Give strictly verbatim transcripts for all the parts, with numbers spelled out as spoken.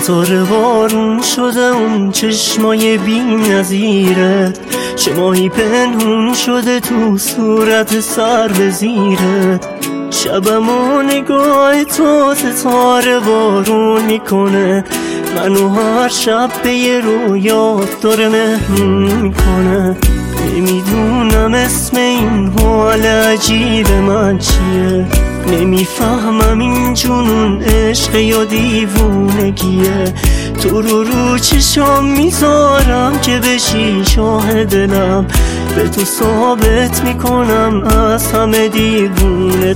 ستاره بارون شده اون چشمای بی نظیرت، چه ماهی پنهون شده تو صورت سر به زیرت. شبم و نگاه تو ستاره بارون میکنه، منو هر شب به یه رویات داره مهمون میکنه. نمیدونم اسم این حال عجیب من چیه، نمیفهمم این جنون عشق یا دیوونگیه. تو رو رو چشام میذارم که بشی شاه دلم، به تو ثابت میکنم از همه دیوونه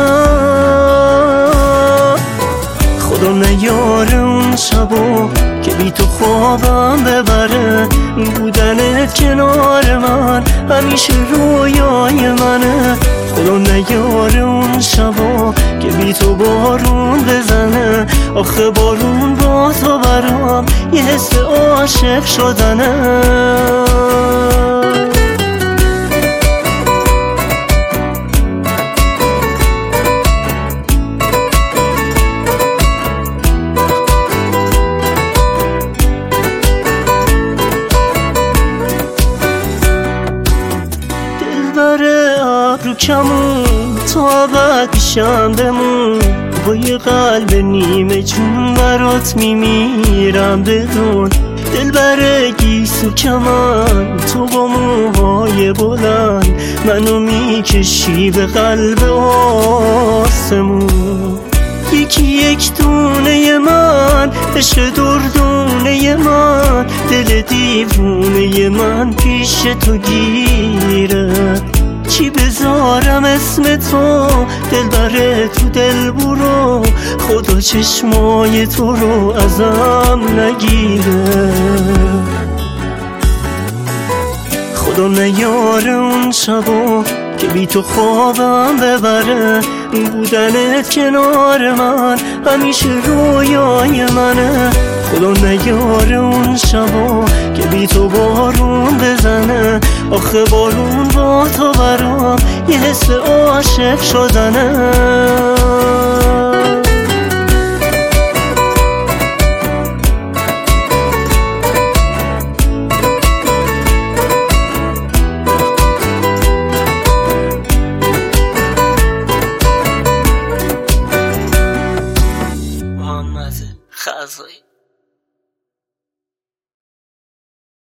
ترم. خدا نیاره اون شبا که بی تو خوابم ببره، بودنت کنار من همیشه رویای منه. خدا نیاره اون شبا که بی تو بارون بزنه، آخه بارون با تو برام یه حس عاشق شدنه. ابرو کمون تا ابد پیشم بمون، با یه قلب نیمه جون برات میمیرم بدون. دلبر گیسو کمن تو با موهای بلند، منو میکشی به قلب آسمون. یکی یک دونه من، عشق دردونه من، دل دیوونه من پیش تو گیره. چی بذارم اسم تو دلبر تو دل برو، خدا چشمای تو رو ازم نگیره. خدا نیاره اون شبا که بی تو خوابم ببره، بودنت کنار من همیشه رویای منه. خدا نیاره اون شبا که بی تو بارون بزنه، آخه بارون با تو برام یه حس عاشق شدنه.